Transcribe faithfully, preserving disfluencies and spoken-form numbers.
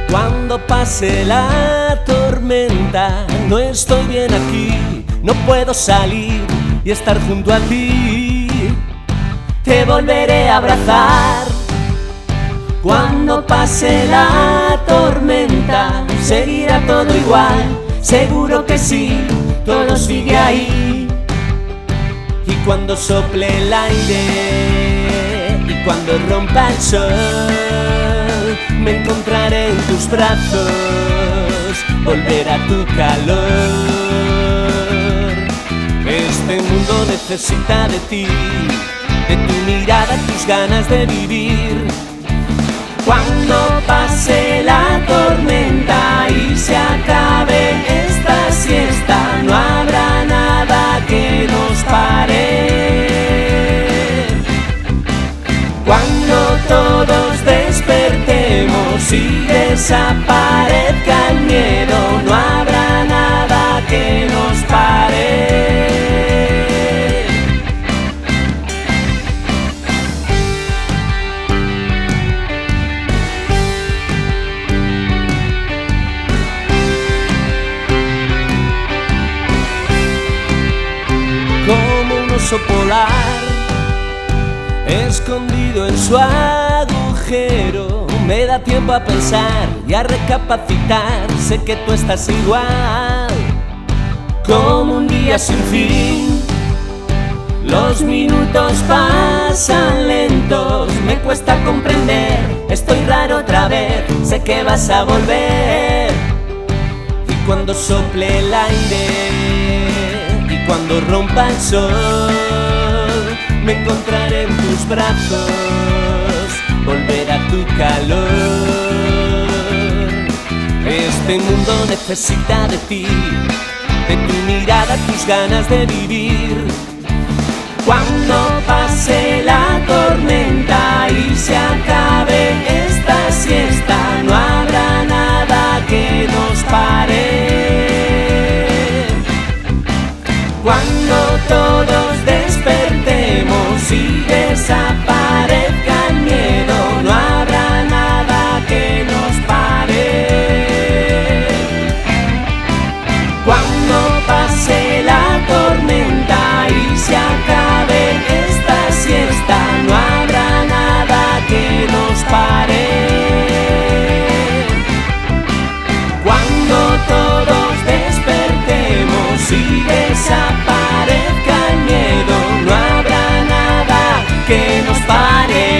Cuando pase la tormenta, no estoy bien aquí, no puedo salir y estar junto a ti. Te volveré a abrazar. Cuando pase la tormenta, seguirá todo igual, seguro que sí, todo sigue ahí. Y cuando sople el aire y cuando rompa el sol, me encontraré en tus brazos, volverá tu calor. Este mundo necesita de ti, de tu mirada, tus ganas de vivir. Cuando pase la tormenta y se acabe esta siesta, no habrá nada que nos pare. Cuando todos despertemos y desaparezca el miedo, no habrá nada que nos pare. Como un oso polar, escondido en su agujero, me da tiempo a pensar y a recapacitar. Sé que tú estás igual, como un día sin fin. Los minutos pasan lentos, me cuesta comprender. Estoy raro otra vez, sé que vas a volver. Y cuando sople el aire y cuando rompa el sol, me encontraré en tus brazos, volverá tu calor. Este mundo necesita de ti, de tu mirada, tus ganas de vivir. Cuando pase la tormenta y se acabe esta siesta, no habrá nada que nos pare. Cuando todos despertemos y desaparezca el miedo, no habrá nada que nos pare. Cuando pase la tormenta y se acabe esta siesta, no habrá nada que nos pare. Cuando todos despertemos y desaparezca el miedo, no habrá nada que nos pare.